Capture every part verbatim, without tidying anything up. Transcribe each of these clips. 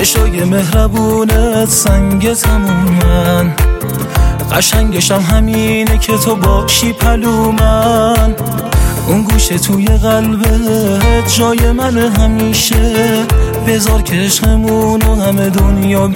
چشای مهربونت سنگ تمومن، قشنگشم همینه که تو باشی پلو من. اون گوشه توی قلبت جای من همیشه، بذار که عشقمونو همه دنیا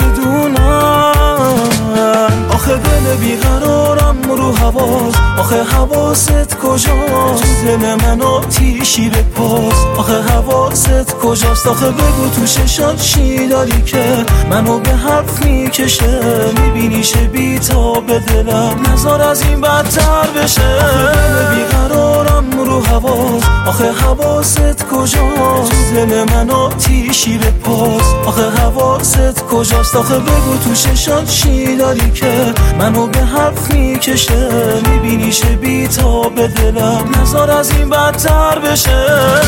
بدونن. آخه دل بیقرارم رو حواس، آخه حواست کجاست؟ دل من آتیشی به پاس، آخه حواست کجاست؟ آخه بگو تو چشات چی داری که منو به حرف میکشه؟ میبینی شه بی تا به دلم، نذار از این بدتر بشه. آخه دل بیقرارم رو حواس، آخه حواست کجاست؟ دل من آتیشی به پاس، آخه حواست کجاست؟ آخه بگو تو چشات چی داری که منو به حرف میکشه؟ میبینی شه بی تا به دلم، نذار از این بدتر بشه.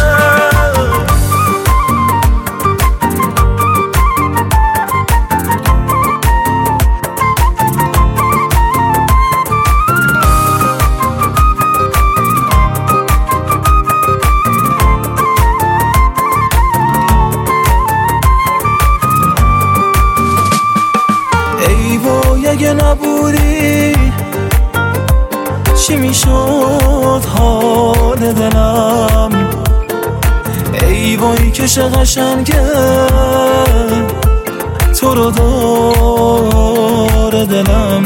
اگه نبودی چی میشد حال دلم؟ ای وای که چه قشنگه تو رو داره دلم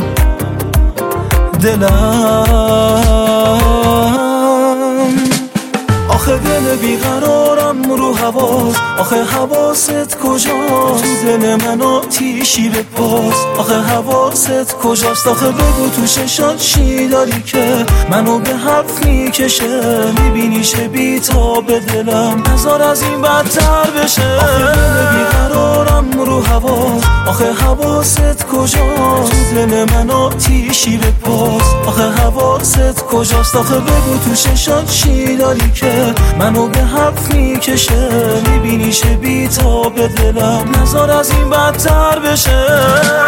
دلم. آخه دل بیقرارم رو حواس، آخه حواست کجاست؟ دل من آتیشی به پاس، آخه حواست کجاست؟ آخه بگو تو چشات چی داری که منو به حرف میکشه؟ میبینی شه بی تا به دلم، نذار از این بدتر بشه. آخه دل بیقرارم رو حواس، آخه حواست کجاست؟ دل من آتیشی به پاس، آخه حواست کجاست؟ آخه بگو تو چشات چی داری که منو به حرف میکشه؟ میبینی شه بی تا به دلم، نذار از این بدتر بشه.